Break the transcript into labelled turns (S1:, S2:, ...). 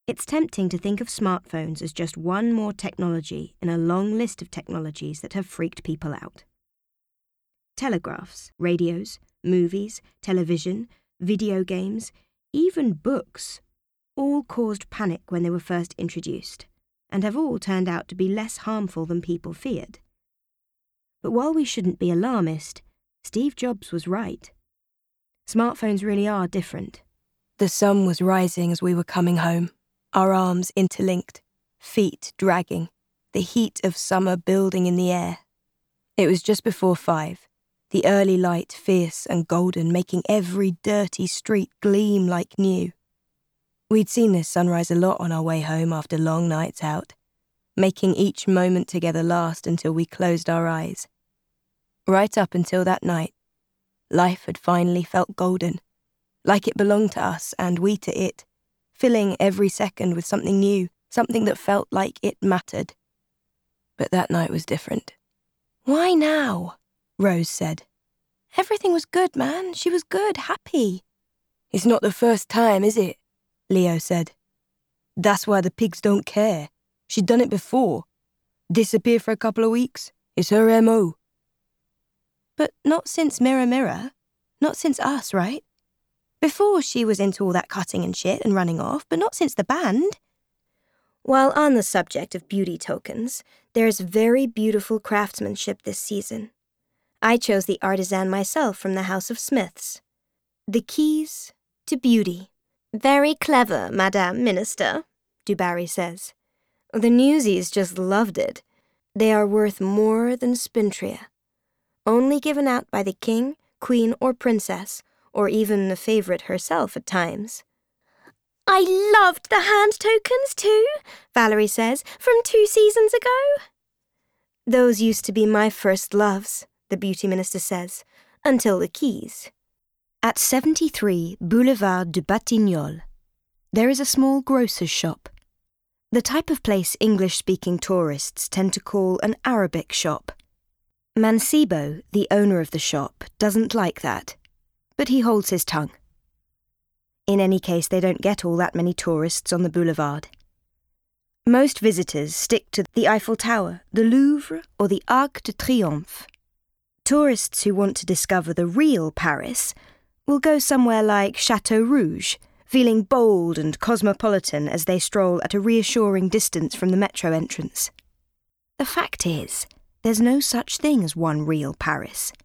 S1: It's tempting to think of smartphones as just one more technology in a long list of technologies that have freaked people out. Telegraphs, radios, movies, television, video games, even books, all caused panic when they were first introduced, and have all turned out to be less harmful than people feared. But while we shouldn't be alarmist, Steve Jobs was right. Smartphones really are different.
S2: The sun was rising as we were coming home, our arms interlinked, feet dragging, the heat of summer building in the air. It was just before 5, the early light fierce and golden, making every dirty street gleam like new. We'd seen this sunrise a lot on our way home after long nights out, making each moment together last until we closed our eyes. Right up until that night, life had finally felt golden, like it belonged to us and we to it, filling every second with something new, something that felt like it mattered. But that night was different. "Why now?" Rose said. "Everything was good, man. She was good, happy." "It's not the first time, is it?" Leo said. "That's why the pigs don't care. She'd done it before. Disappear for a couple of weeks. It's her MO.
S1: But not since Mirror Mirror. Not since us, right? Before she was into all that cutting and shit and running off, but not since the band. While on the subject of beauty tokens, there's very beautiful craftsmanship this season. I chose the artisan myself from the House of Smiths. The keys to beauty. Very clever, Madame Minister, Du Barry says. The newsies just loved it. They are worth more than Spintria. Only given out by the king, queen, or princess, or even the favourite herself at times. I loved the hand tokens too, Valerie says, from 2 seasons ago. Those used to be my first loves, the beauty minister says, until the keys. At 73 Boulevard de Batignolles, there is a small grocer's shop. The type of place English-speaking tourists tend to call an Arabic shop. Mancebo, the owner of the shop, doesn't like that, but he holds his tongue. In any case, they don't get all that many tourists on the boulevard. Most visitors stick to the Eiffel Tower, the Louvre, or the Arc de Triomphe. Tourists who want to discover the real Paris will go somewhere like Chateau Rouge, feeling bold and cosmopolitan as they stroll at a reassuring distance from the metro entrance. The fact is, there's no such thing as one real Paris.